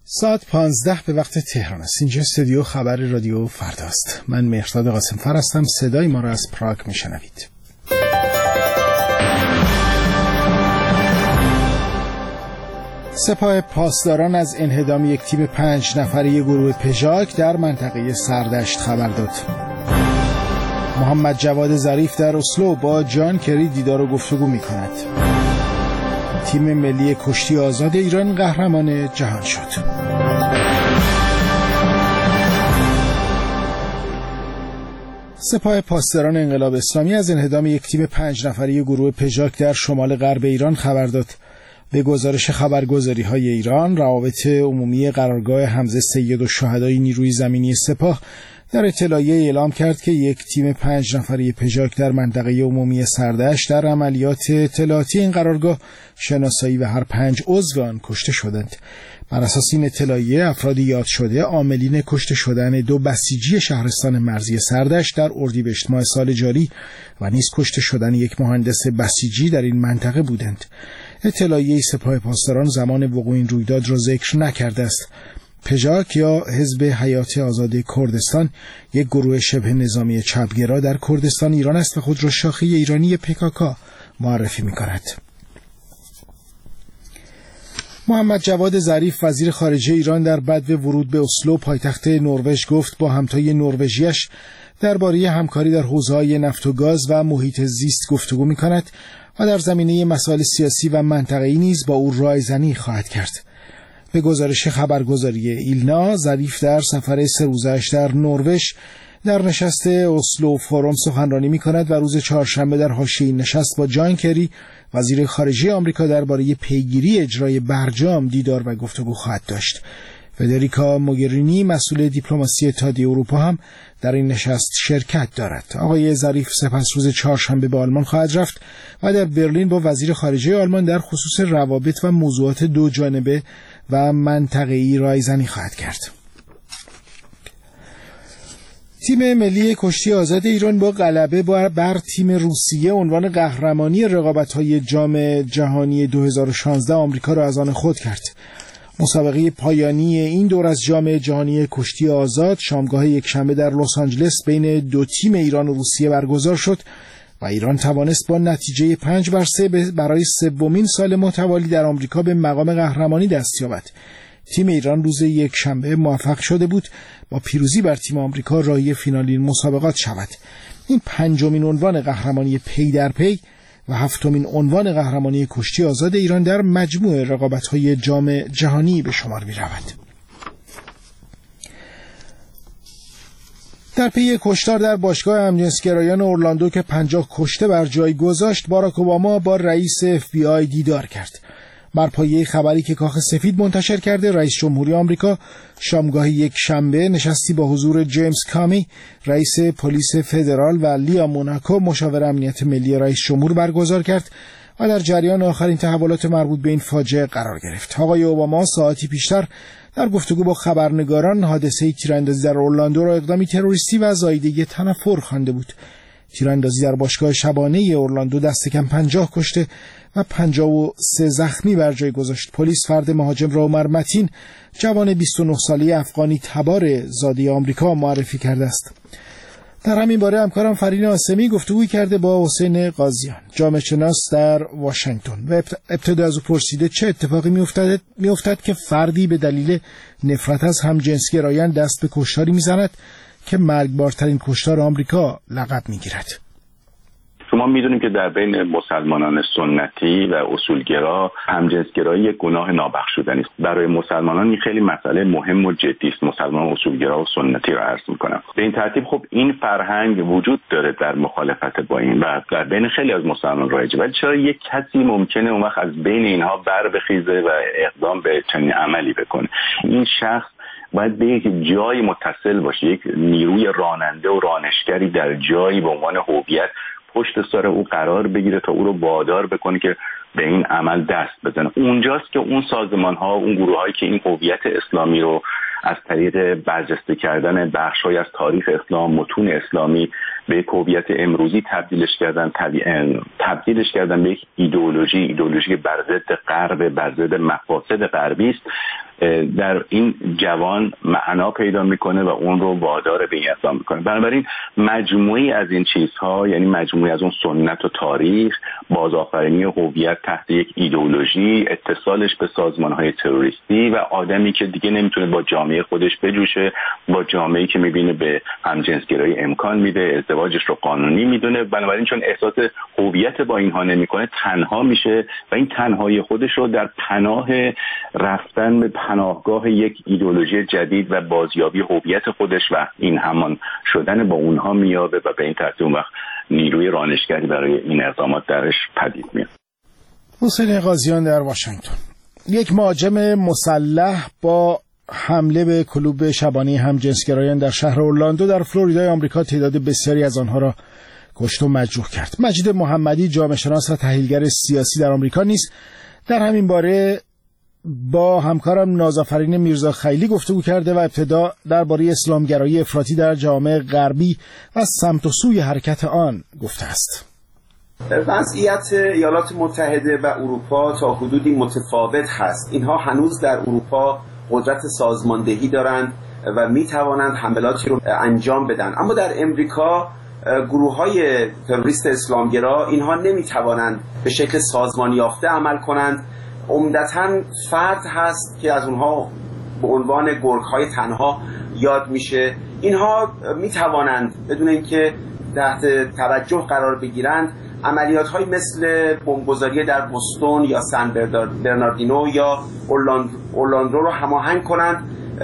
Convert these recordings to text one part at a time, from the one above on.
ساعت 15 به وقت تهران است. اینجا استودیو خبر رادیو فرداست. من مهرداد قاسم‌فر هستم. صدای ما را از پراگ میشنوید. سپاه پاسداران از انهدام یک تیم 5 نفره گروه پژاک در منطقه سردشت خبر داد. محمد جواد ظریف در اسلو با جان کری دیدار و گفتگو می‌کند. تیم ملی کشتی آزاد ایران قهرمان جهان شد. سپاه پاسداران انقلاب اسلامی از انهدام یک تیم 5 نفره گروه پژاک در شمال غرب ایران خبر داد. به گزارش خبرگزاری‌های ایران، روابط عمومی قرارگاه حمزه سید الشهدای نیروی زمینی سپاه در اطلاعیه اعلام کرد که یک تیم 5 نفره پژاک در منطقه عمومی سردشت در عملیات اطلاعاتی این قرارگاه شناسایی و هر 5 عضو آن کشته شدند. بر اساس این اطلاعیه افراد یاد شده عاملین کشته شدن 2 بسیجی شهرستان مرزی سردشت در اردیبهشت ماه سال جاری و نیز کشته شدن یک مهندس بسیجی در این منطقه بودند. اطلاعیه سپاه پاسداران زمان وقوع این رویداد را ذکر نکرده است. پژاک یا حزب حیات آزاد کردستان یک گروه شبه نظامی چپگرا در کردستان ایران است و خود را شاخه ایرانی PKK معرفی می‌کند. محمد جواد ظریف وزیر خارجه ایران در بدو ورود به اسلو پایتخت نروژ گفت با همتای نروژیش درباره همکاری در حوزه‌های نفت و گاز و محیط زیست گفتگو می‌کند و در زمینه مسائل سیاسی و منطقه‌ای نیز با او رایزنی خواهد کرد. به گزارش خبرگزاری ایلنا، ظریف در سفر 3 روزه‌اش در نروژ در نشست اسلو فورم سخنرانی می‌کند و روز چهارشنبه در حاشیه نشست با جان کری وزیر خارجه آمریکا درباره پیگیری اجرای برجام دیدار و گفتگو خواهد داشت. فدریکا موگرینی مسئول دیپلماسی اتحادیه اروپا هم در این نشست شرکت دارد. آقای ظریف سپس روز چهارشنبه به آلمان خواهد رفت و در برلین با وزیر خارجه آلمان در خصوص روابط و موضوعات دو جانبه و منطقه‌ای رایزنی خواهد کرد. تیم ملی کشتی آزاد ایران با غلبه بر تیم روسیه عنوان قهرمانی رقابت‌های جام جهانی 2016 آمریکا را از آن خود کرد. مسابقه پایانی این دور از جام جهانی کشتی آزاد شامگاه یکشنبه در لس آنجلس بین 2 تیم ایران و روسیه برگزار شد و ایران توانست با نتیجه 5-3 برای 3مین سال متوالی در آمریکا به مقام قهرمانی دست یابد. تیم ایران روز یکشنبه موفق شده بود با پیروزی بر تیم آمریکا راهی فینال این مسابقات شود. این 5مین عنوان قهرمانی پی در پی و 7مین عنوان قهرمانی کشتی آزاد ایران در مجموع رقابت‌های جام جهانی به شمار می‌رود. در پی کشتار در باشگاه همجنسگرایان اورلاندو که 50 کشته بر جای گذاشت، باراک اوباما با رئیس FBI دیدار کرد. بر پایه خبری که کاخ سفید منتشر کرده، رئیس جمهوری آمریکا شامگاه یک شنبه نشستی با حضور جیمز کامی، رئیس پلیس فدرال و لیا موناکو، مشاور امنیت ملی رئیس جمهور برگزار کرد و در جریان آخرین تحولات مربوط به این فاجعه قرار گرفت. آقای اوباما ساعتی پیشتر در گفتگو با خبرنگاران حادثه تیراندازی در اورلاندو را اقدامی تروریستی و زاییدگی تنفر خوانده بود. تیراندازی در باشگاه شبانه اورلاندو دست کم 50 کشته و 53 زخمی بر جای گذاشت. پلیس فرد مهاجم را عمر متین، جوان 29 ساله افغانی تبار زاده آمریکا معرفی کرده است. در همین باره همکارم فرین آسمی گفتگوی کرده با حسین قاضیان، جامعه شناس در واشنگتن، و ابتدا از او پرسیده چه اتفاقی میافتد که فردی به دلیل نفرت از همجنسگرایان دست به کشتاری میزند که مرگبارترین کشتار آمریکا لقب میگیرد. ما میدونیم که در بین مسلمانان سنتی و اصولگرا همجنسگرایی یک گناه نابخشودنی است. برای مسلمانان این خیلی مسئله مهم و جدی است. مسلمان اصولگرا و سنتی را عرض میکنم. به این ترتیب خب این فرهنگ وجود داره در مخالفت با این و در بین خیلی از مسلمانان رایجه. ولی چرا یک کسی ممکنه اون وقت از بین اینها بر بخیزه و اقدام به چنین عملی بکنه؟ این شخص باید به یک جایی متصل باشه، یک نیروی راننده و رانشگری در جایی به عنوان هویت پشت سر او قرار بگیره تا او رو وادار بکنه که به این عمل دست بزنه. اونجاست که اون سازمان ها، اون گروه هایی که این هویت اسلامی رو از طریق برجسته کردن بخش‌های از تاریخ اسلام، متون اسلامی به یک هویت امروزی تبدیلش کردن به یک ایدئولوژی که بر ضد غرب، بر ضد مقاصد غربی است. در این جوان معنا پیدا میکنه و اون رو وادار به این اقدام میکنه. بنابراین مجموعی از این چیزها، یعنی مجموعی از اون سنت و تاریخ، بازآفرینی هویت تحت یک ایدئولوژی، اتصالش به سازمان‌های تروریستی و آدمی که دیگه نمیتونه با جامعه خودش بجوشه، با جامعه‌ای که میبینه به همجنسگرایی امکان میده، ازدواجش رو قانونی میدونه، بنابراین چون احساس هویت با اینها نمیکنه تنها میشه و این تنهایی خودش رو در پناه رفتن به پناهگاه یک ایدئولوژی جدید و بازیابی هویت خودش و این همان شدن با اونها میابه و به این ترتیب اون وقت نیروی رانشگری برای این اقدامات درش پدید میاد. حسین قاضیان در واشنگتن. یک مهاجم مسلح با حمله به کلوب شبانه همجنسگرایان در شهر اورلاندو در فلوریدای آمریکا تعداد بسیاری از آنها را کشت و مجروح کرد. مجید محمدی، جامعه شناس و تحلیلگر سیاسی در آمریکا نیز در همین باره با همکارم نازآفرین میرزا خیلی گفتگو کرده و ابتدا درباره اسلامگرایی افراطی در جامعه غربی و سمت و سوی حرکت آن گفته است. وضعیت ایالات متحده و اروپا تا حدودی متفاوت هست. اینها هنوز در اروپا قدرت سازماندهی دارند و می توانند حملاتی رو انجام بدن، اما در امریکا گروه‌های تروریست اسلامگرا اینها نمی توانند به شکل سازمانی یافته عمل کنند. عمدتاً فرد هست که از اونها به عنوان گرگ‌های تنها یاد میشه. اینها می توانند بدون اینکه تحت توجه قرار بگیرند عملیات‌های مثل بمبگذاری در بوستون یا سن برناردینو یا اورلاندو رو هماهنگ کنند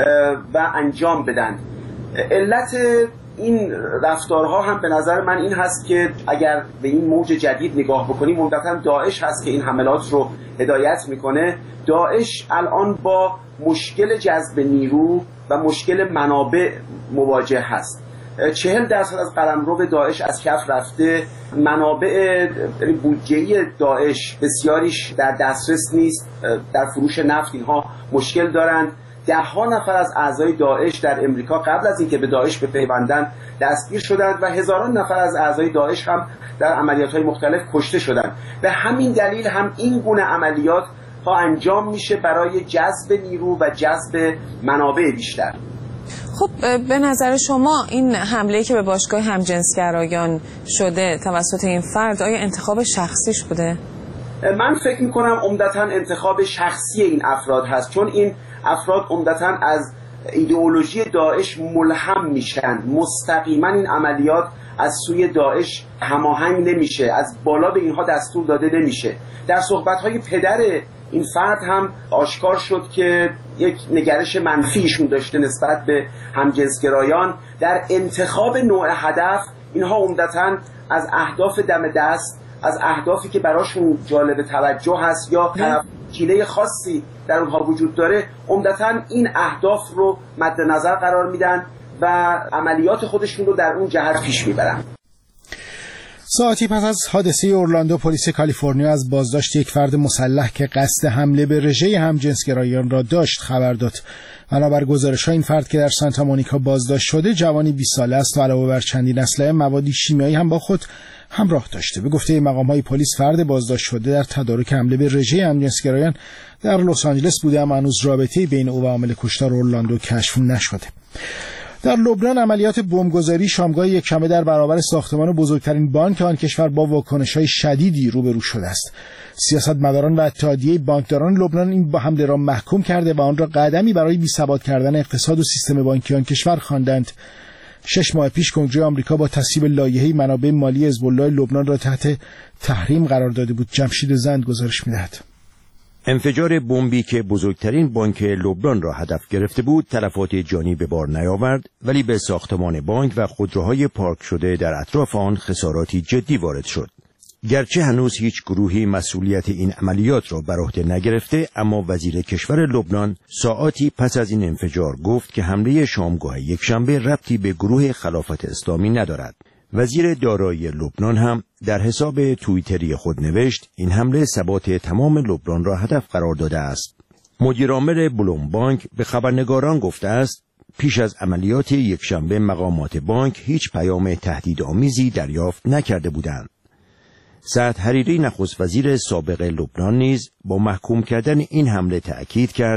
و انجام بدن. علت این رفتارها هم به نظر من این هست که اگر به این موج جدید نگاه بکنیم، عمدتاً داعش هست که این حملات رو هدایت میکنه. داعش الان با مشکل جذب نیرو و مشکل منابع مواجه هست. 40% از قلمرو داعش از کف رفته. منابع بودجه‌ای داعش بسیاریش در دسترس نیست. در فروش نفت اینها مشکل دارند. 10 نفر از اعضای داعش در امریکا قبل از اینکه به داعش بپیوندند دستگیر شدند و هزاران نفر از اعضای داعش هم در عملیات‌های مختلف کشته شدند. به همین دلیل هم این گونه عملیات ها انجام میشه برای جذب نیرو و جذب منابع بیشتر. خب به نظر شما این حمله‌ای که به باشگاه همجنسگرایان شده توسط این فرد آیا انتخاب شخصیش بوده؟ من فکر میکنم عمدتاً انتخاب شخصی این افراد هست، چون این افراد عمدتاً از ایدئولوژی داعش ملهم میشن. مستقیما این عملیات از سوی داعش هماهنگ نمیشه، از بالا به اینها دستور داده نمیشه. در صحبت‌های پدر این فرد هم آشکار شد که یک نگرش منفیشون داشته نسبت به همجنسگرایان. در انتخاب نوع هدف اینها عمدتاً از اهداف دم دست، از اهدافی که براشون جالب توجه هست یا کینه خاصی در اونها وجود داره، عمدتاً این اهداف رو مد نظر قرار میدن و عملیات خودشون رو در اون جهت پیش میبرن. ساعتی پس از حادثه اورلاندو، پلیس کالیفرنیا از بازداشت یک فرد مسلح که قصد حمله به رژه همجنسگرایان را داشت خبر داد. بنابر گزارش‌ها این فرد که در سانتا مونیکا بازداشت شده جوانی 20 ساله است و علاوه بر چندین اسلحه مواد شیمیایی هم با خود همراه داشته. به گفته مقام‌های پلیس فرد بازداشت شده در تدارک حمله به رژه همجنسگرایان در لس آنجلس بوده، اما هنوز رابطه‌ای بین او و عامل کشتار اورلاندو کشف نشده. در لبنان عملیات بمبگذاری شامگاه یکشنبه در برابر ساختمان بزرگترین بانک آن کشور با واکنش‌های شدیدی روبرو شده است. سیاستمداران و اتحادیه بانکداران لبنان این حمله را محکوم کرده و آن را قدمی برای بی‌ثبات کردن اقتصاد و سیستم بانکی آن کشور خواندند. 6 ماه پیش کنگره آمریکا با تصویب لایحه‌ای منابع مالی حزب الله لبنان را تحت تحریم قرار داده بود. جمشید زند گزارش می‌دهد. انفجار بمبی که بزرگترین بانک لبنان را هدف گرفته بود تلفات جانی به بار نیاورد، ولی به ساختمان بانک و خودروهای پارک شده در اطراف آن خساراتی جدی وارد شد. گرچه هنوز هیچ گروهی مسئولیت این عملیات را بر عهده نگرفته، اما وزیر کشور لبنان ساعاتی پس از این انفجار گفت که حمله شامگاه یکشنبه ربطی به گروه خلافت اسلامی ندارد. وزیر دارایی لبنان هم در حساب توییتری خود نوشت این حمله ثبات تمام لبنان را هدف قرار داده است. مدیرعامل بلومبانک به خبرنگاران گفته است پیش از عملیات یکشنبه مقامات بانک هیچ پیام تهدیدآمیزی دریافت نکرده بودند. سعد حریری نخست وزیر سابق لبنان نیز با محکوم کردن این حمله تأکید کرد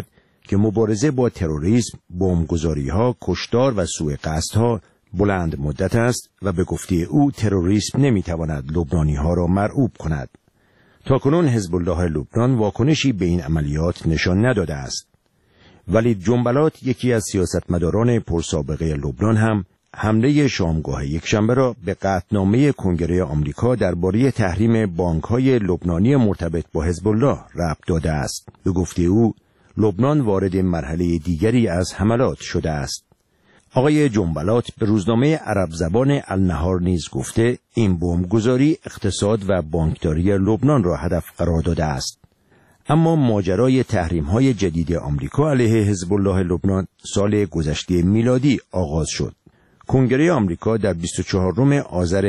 که مبارزه با تروریسم، بمبگذاری‌ها، کشتار و سوء قصدها بلند مدت است و به گفته او تروریسم نمی‌تواند لبنانی‌ها را مرعوب کند. تاکنون حزب الله لبنان واکنشی به این عملیات نشان نداده است. ولید جنبلات، یکی از سیاستمداران پرسابقه لبنان، هم حمله شامگاه یکشنبه را به قطعنامه کنگره آمریکا درباره تحریم بانک‌های لبنانی مرتبط با حزب الله ربط داده است. به گفته او لبنان وارد مرحله دیگری از حملات شده است. آقای جنبلات به روزنامه عرب زبان النهار نیز گفته این بمبگذاری اقتصاد و بانکداری لبنان را هدف قرار داده است. اما ماجرای تحریم‌های جدید آمریکا علیه حزب الله لبنان سال گذشته میلادی آغاز شد. کنگره آمریکا در 24 آذر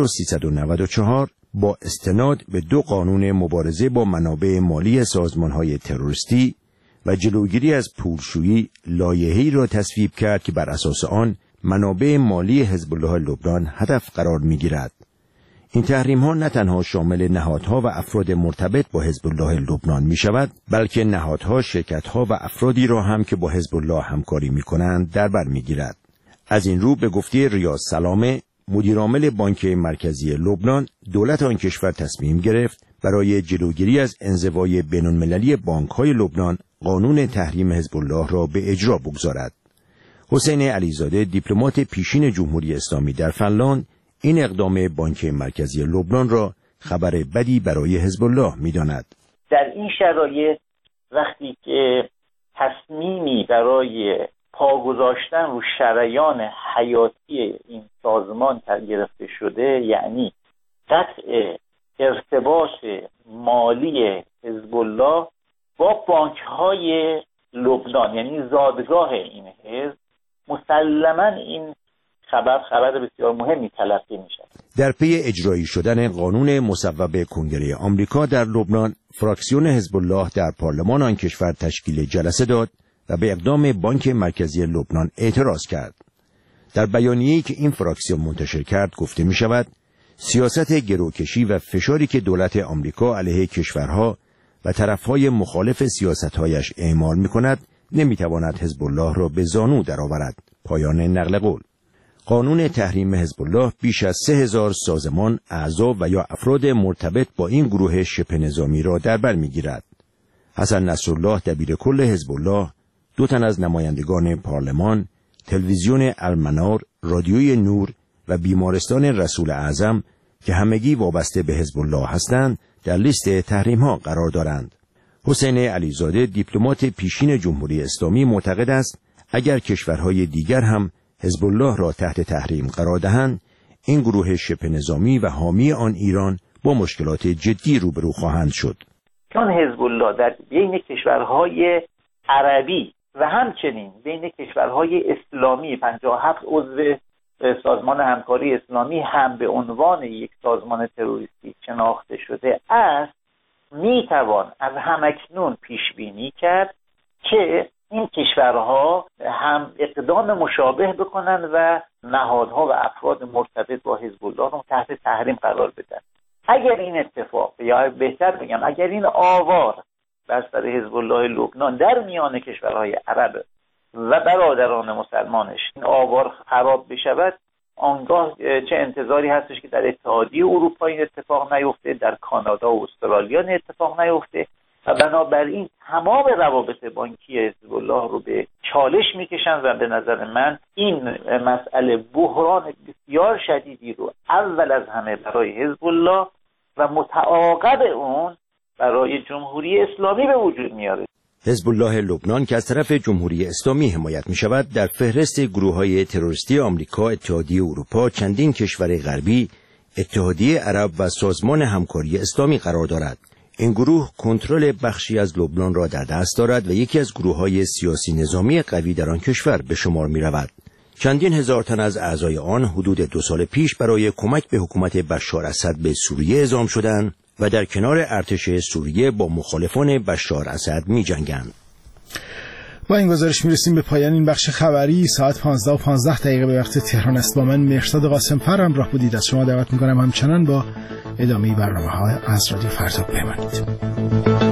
1394 با استناد به 2 قانون مبارزه با منابع مالی سازمان‌های تروریستی و جلوگیری از پولشویی لایحه‌ای را تصویب کرد که بر اساس آن منابع مالی حزب الله لبنان هدف قرار می‌گیرد. این تحریم‌ها نه تنها شامل نهادها و افراد مرتبط با حزب الله لبنان می‌شود، بلکه نهادها، شرکت‌ها و افرادی را هم که با حزب الله همکاری می‌کنند در بر می‌گیرد. از این رو به گفته ریاض سلامه، مدیرعامل بانک مرکزی لبنان، دولت آن کشور تصمیم گرفت برای جلوگیری از انزوای بین‌المللی بانک‌های لبنان قانون تحریم حزب الله را به اجرا بگذارد. حسین علیزاده، دیپلمات پیشین جمهوری اسلامی در فنلاند، این اقدام بانک مرکزی لبنان را خبر بدی برای حزب الله می‌داند. در این شرایط وقتی که تصمیمی برای پا گذاشتن رو شریان حیاتی این سازمان گرفته شده، یعنی قطع ارتباط مالی حزب الله با بانک‌های لبنان، یعنی زادگاه این حزب، مسلماً این خبر بسیار مهمی تلقی می‌شود. در پی اجرایی شدن قانون مصوب کنگره آمریکا در لبنان، فراکسیون حزب الله در پارلمان آن کشور تشکیل جلسه داد و به اقدام بانک مرکزی لبنان اعتراض کرد. در بیانیه‌ای که این فراکسیون منتشر کرد گفته می‌شود سیاست گروکشی و فشاری که دولت آمریکا علیه کشورها و طرفهای مخالف سیاست‌هایش اعمال می‌کند نمی‌تواند حزب الله را به زانو درآورد. پایان نقل قول. قانون تحریم حزب الله بیش از 3000 سازمان، اعضا و یا افراد مرتبط با این گروه شبه نظامی را در بر می‌گیرد. حسن نصرالله، دبیر کل حزب الله، 2 تن از نمایندگان پارلمان، تلویزیون المنار، رادیوی نور و بیمارستان رسول اعظم که همگی وابسته به حزب الله هستند در لیست تحریم‌ها قرار دارند. حسین علیزاده، دیپلمات پیشین جمهوری اسلامی، معتقد است اگر کشورهای دیگر هم حزب الله را تحت تحریم قرار دهند، این گروه شبه نظامی و حامی آن ایران با مشکلات جدی روبرو خواهند شد. چون حزب الله در بین کشورهای عربی و همچنین بین کشورهای اسلامی 57 عضو سازمان همکاری اسلامی هم به عنوان یک سازمان تروریستی شناخته شده است، میتوان از همکنون پیش بینی کرد که این کشورها هم اقدام مشابه بکنن و نهادها و افراد مرتبط با حزب الله رو تحت تحریم قرار بدن. اگر این اتفاق، یا بهتر بگم اگر این آوار بر سر حزب الله لبنان در میان کشورهای عرب و برادران مسلمانش این آوار خراب بشود، آنگاه چه انتظاری هستش که در اتحادیه اروپا این اتفاق نیفته، در کانادا و استرالیا این اتفاق نیفته و بنابراین تمام روابط بانکی حزب الله رو به چالش میکشن و به نظر من این مسئله بحران بسیار شدیدی رو اول از همه برای حزب الله و متعاقب اون برای جمهوری اسلامی به وجود میاره. حزب الله لبنان که از طرف جمهوری اسلامی حمایت می شود در فهرست گروه‌های تروریستی آمریکا، اتحادیه اروپا، چندین کشور غربی، اتحادیه عرب و سازمان همکاری اسلامی قرار دارد. این گروه کنترل بخشی از لبنان را در دست دارد و یکی از گروه‌های سیاسی نظامی قوی در آن کشور به شمار می رود. چندین هزار تن از اعضای آن حدود 2 سال پیش برای کمک به حکومت بشار اسد به سوریه اعزام شدند و در کنار ارتش سوریه با مخالفان بشار اسد می جنگند. با این گزارش میرسیم به پایان این بخش خبری. ساعت 15:15 به وقت تهران است. با من مهرزاد قاسم‌فر همراه بودید. از شما دعوت می‌کنم همچنان با ادامه برنامه‌ها از رادیو فردا بمانید.